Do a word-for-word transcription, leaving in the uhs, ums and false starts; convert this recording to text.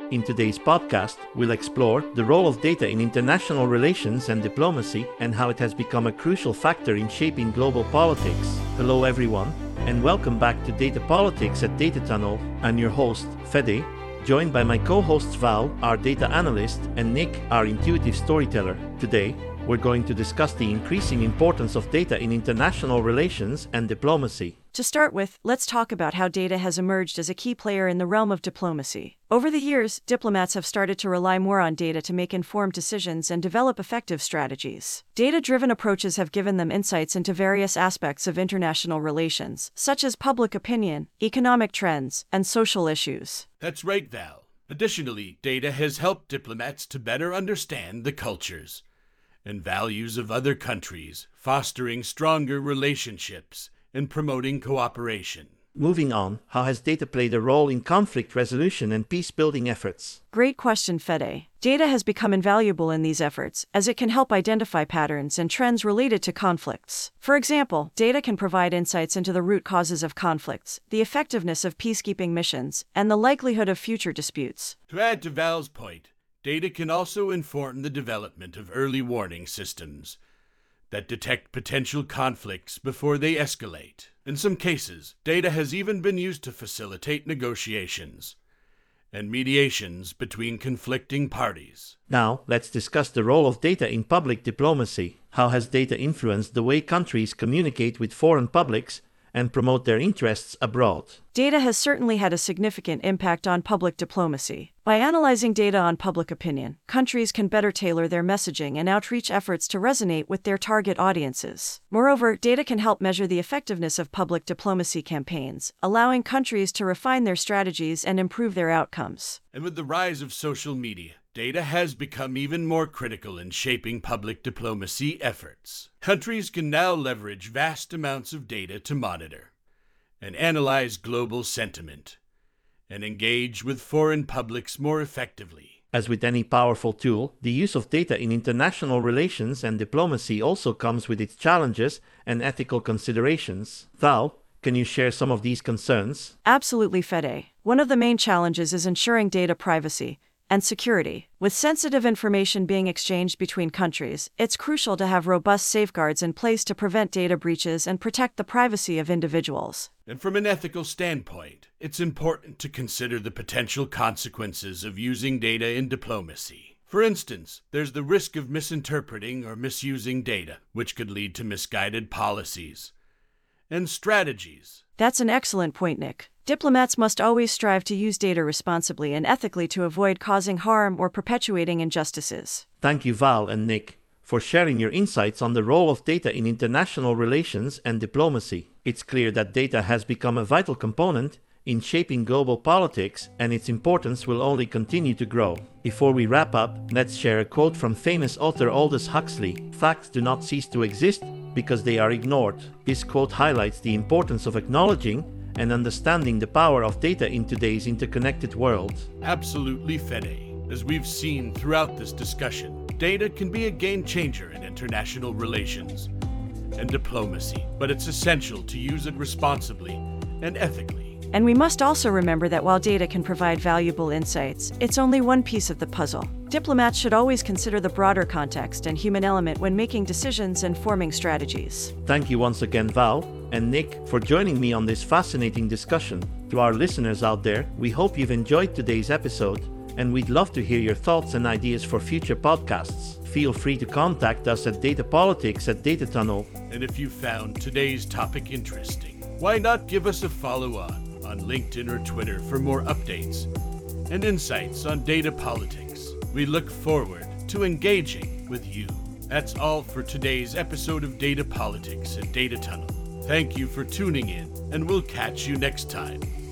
In today's podcast, we'll explore the role of data in international relations and diplomacy and how it has become a crucial factor in shaping global politics. Hello everyone, and welcome back to Data Politics at Data Tunnel. I'm your host, Fede, joined by my co-hosts Val, our data analyst, and Nick, our intuitive storyteller. Today, we're going to discuss the increasing importance of data in international relations and diplomacy. To start with, let's talk about how data has emerged as a key player in the realm of diplomacy. Over the years, diplomats have started to rely more on data to make informed decisions and develop effective strategies. Data-driven approaches have given them insights into various aspects of international relations, such as public opinion, economic trends, and social issues. That's right, Val. Additionally, data has helped diplomats to better understand the cultures and values of other countries, fostering stronger relationships and promoting cooperation. Moving on, how has data played a role in conflict resolution and peace-building efforts? Great question, Fede. Data has become invaluable in these efforts, as it can help identify patterns and trends related to conflicts. For example, data can provide insights into the root causes of conflicts, the effectiveness of peacekeeping missions, and the likelihood of future disputes. To add to Val's point, data can also inform the development of early warning systems that detect potential conflicts before they escalate. In some cases, data has even been used to facilitate negotiations and mediations between conflicting parties. Now, let's discuss the role of data in public diplomacy. How has data influenced the way countries communicate with foreign publics and promote their interests abroad? Data has certainly had a significant impact on public diplomacy. By analyzing data on public opinion, countries can better tailor their messaging and outreach efforts to resonate with their target audiences. Moreover, data can help measure the effectiveness of public diplomacy campaigns, allowing countries to refine their strategies and improve their outcomes. And with the rise of social media, data has become even more critical in shaping public diplomacy efforts. Countries can now leverage vast amounts of data to monitor and analyze global sentiment and engage with foreign publics more effectively. As with any powerful tool, the use of data in international relations and diplomacy also comes with its challenges and ethical considerations. Val, can you share some of these concerns? Absolutely, Fede. One of the main challenges is ensuring data privacy and security. With sensitive information being exchanged between countries, it's crucial to have robust safeguards in place to prevent data breaches and protect the privacy of individuals. And from an ethical standpoint, it's important to consider the potential consequences of using data in diplomacy. For instance, there's the risk of misinterpreting or misusing data, which could lead to misguided policies and strategies. That's an excellent point, Nick. Diplomats must always strive to use data responsibly and ethically to avoid causing harm or perpetuating injustices. Thank you, Val and Nick, for sharing your insights on the role of data in international relations and diplomacy. It's clear that data has become a vital component in shaping global politics, and its importance will only continue to grow. Before we wrap up, let's share a quote from famous author Aldous Huxley: "Facts do not cease to exist because they are ignored." This quote highlights the importance of acknowledging and understanding the power of data in today's interconnected world. Absolutely, Fede. As we've seen throughout this discussion, data can be a game changer in international relations and diplomacy, but it's essential to use it responsibly and ethically. And we must also remember that while data can provide valuable insights, it's only one piece of the puzzle. Diplomats should always consider the broader context and human element when making decisions and forming strategies. Thank you once again, Val and Nick, for joining me on this fascinating discussion. To our listeners out there, we hope you've enjoyed today's episode, and we'd love to hear your thoughts and ideas for future podcasts. Feel free to contact us at Data Politics at Data Tunnel. And if you found today's topic interesting, why not give us a follow-on on LinkedIn or Twitter for more updates and insights on data politics. We look forward to engaging with you. That's all for today's episode of Data Politics at Data Tunnel. Thank you for tuning in, and we'll catch you next time.